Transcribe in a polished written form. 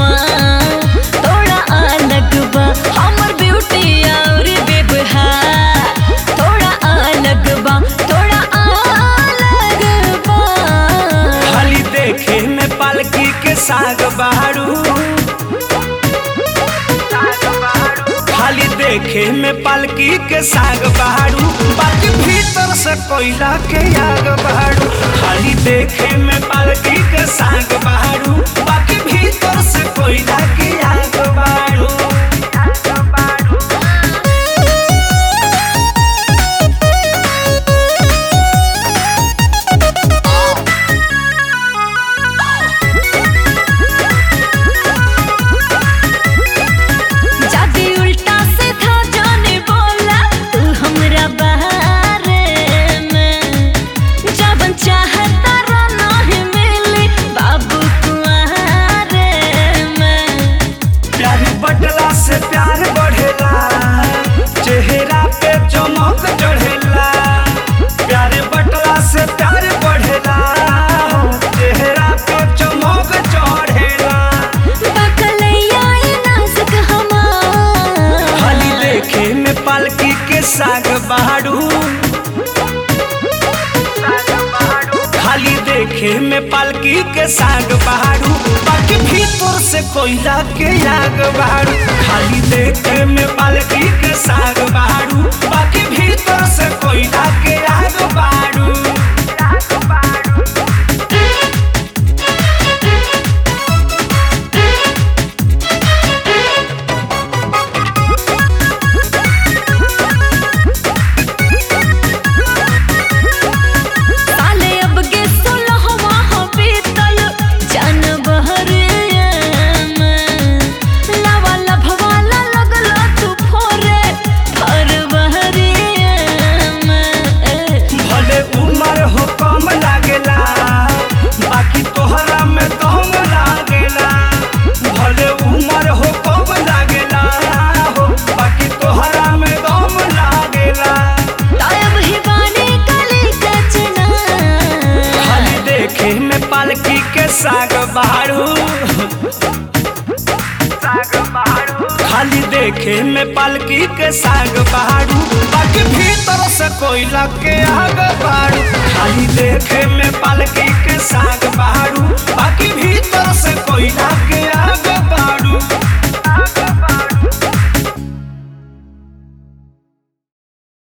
समान थोड़ा अलग बा हमर ब्यूटी और व्यवहार थोड़ा अलग बा थोड़ा अलग बा। खाली देखे में पालकी के साग बहारू खाली देखे में पालकी के साग बहारू बाकी भीतर से कोयला के आग बहारू। खाली देखे में पालकी के साग बहारू बाकी भीतर से कोयला के आग बहारू। से प्यार बढ़ेला चेहरा पे चमक चढ़ेला प्यारे बटला से प्यार बढ़ेला चेहरा पे चमक चढ़ेला। खाली देखे में पालकी के साग बहारू खाली देखे में पालकी के साग बहारू बाकी भीतर से कोयला के आग बहारू। खाली देखे में पालकी के साग बहारू बाकी भीतर से कोयला के आग बहारू। पालकी के साग बहारू खाली देखे में पालकी के साग बहारू बाकी भीतर से कोयला के आग बहारू। खाली देखे में